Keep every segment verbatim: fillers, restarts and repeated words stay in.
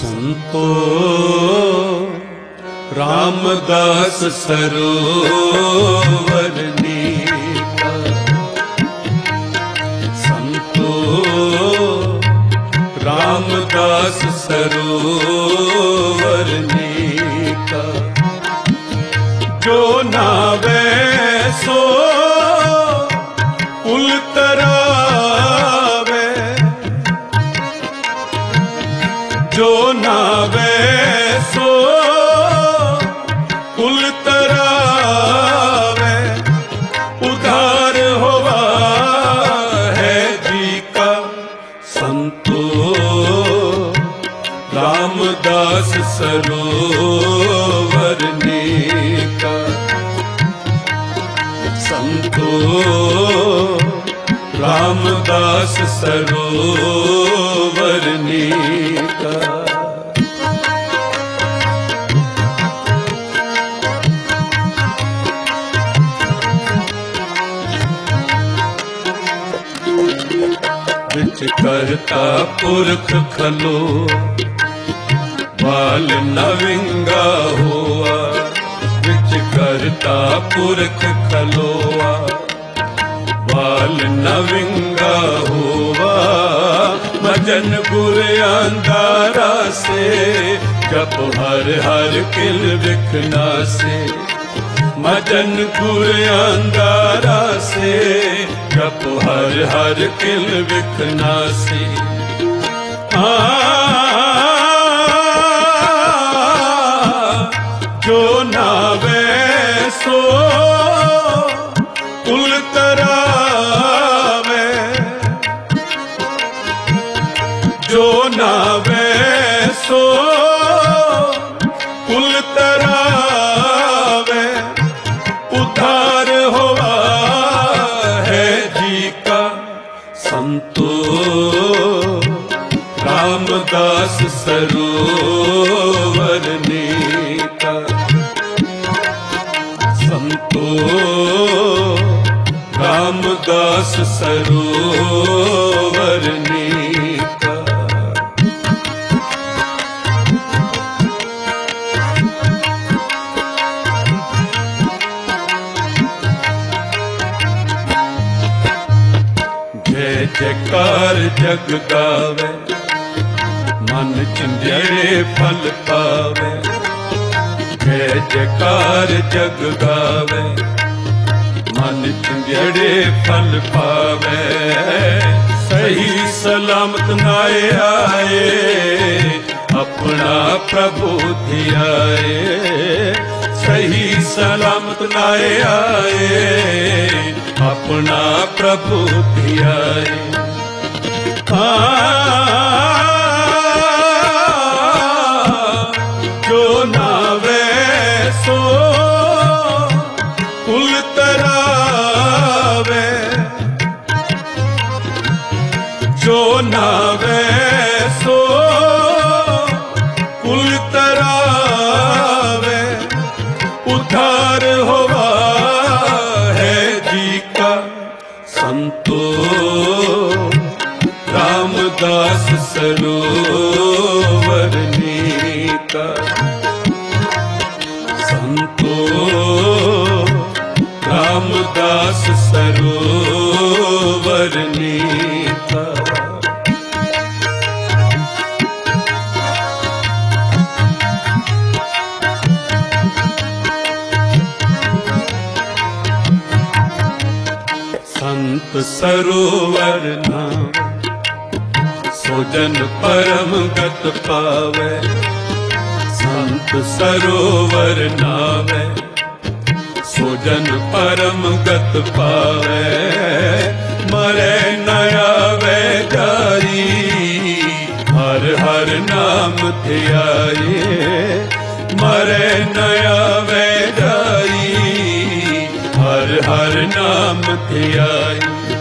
संतो रामदास सरोवर नीका, संतो रामदास सरोवर नीका। जो नावे सो कुल तरावे, जो नावे सो कुल तरावे, उधार होवा है जी का। संतो रामदास सरोवर नीका, संतो रामदास सरोवर नीका। विच करता पुरख खलो, बाल नविंगा हुआ। विच करता पुरख खलोआ, बाल नविंगा हुआ। मजन गुर अंधारा से, जप हर हर किल विखना से। मजन गुर अंधारा से, जप हर हर किल विखना से। आ जो नावे सो कुल तरावे, जो नावे सो कुल तरावे, उधार होवा है जी का। संतो रामदास सरोवर नीका, संतो रामदास सरोवर नीका। जय जयकार जग गावे, मन चिंदेड़े फल पावे। जय जयकार जग गावे, मन चिंदेड़े फल पावे। सही सलामत नाए आए, अपना प्रभु धियाए। सही सलामत नाए आए, अपना प्रभु धियाए। जो नावे सो कुल तरावे, जो नावे सो कुल तरावे, उधार होवा है जी का। संतो रामदास सरोवर नीका, संतो रामदास सरोवर नीका। संत सरोवर नाम, सोजन परम गत पावे। संत सरोवर नावे, सोजन परम गत पावे। मरे न आवे जारी, हर हर नाम धियाए। मरे न आवे जारी, हर हर नाम धियाए।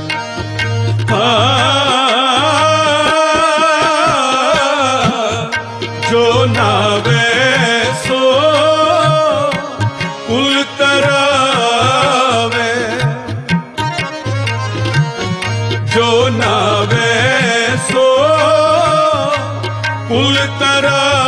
जो नावे सो कुल तरावे, जो नावे सो कुल तरावे।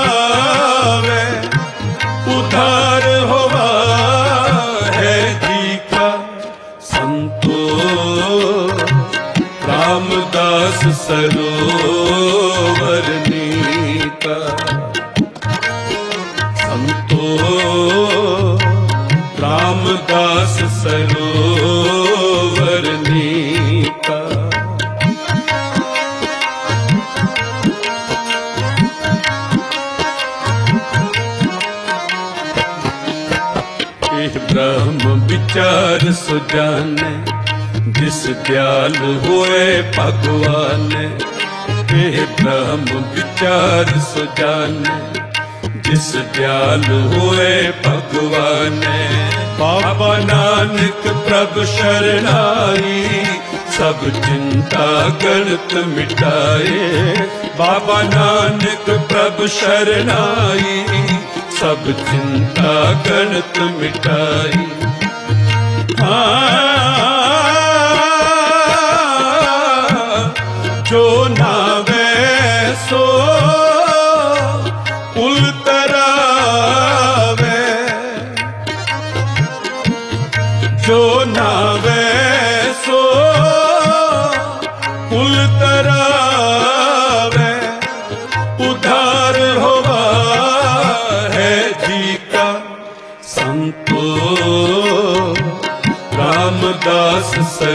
सरोवर नीका। संतो रामदास सरोवर नीका। ब्रह्म विचार सुजाने जिस दयाल हुए भगवान। हे ब्रह्म विचार सुजाने जिस दयाल हुए भगवान। बाबा नानक प्रभु शरणाई सब चिंता गणत मिटाए। बाबा नानक प्रभु शरणाई सब चिंता गणत मिटाई। जो नावे सो पुल तरावे। जो नावे सो पुल तरावे। उधार होवा है जी का। संतो रामदास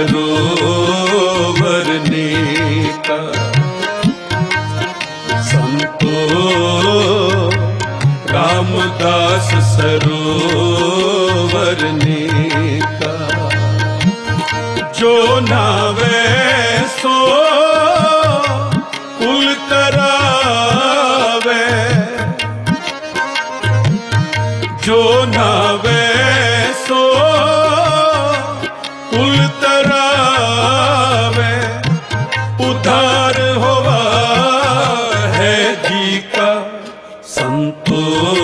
सरोवर नीका। संतो रामदास सरोवर नीका। जो नावे सो पुल तरावे। जो नावे सो पुल तरावे। उधार होवा है जी का। संतो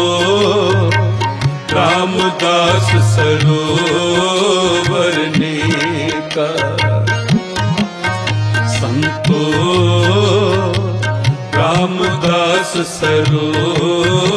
रामदास सरोवर नीका। संतो रामदास सरोवर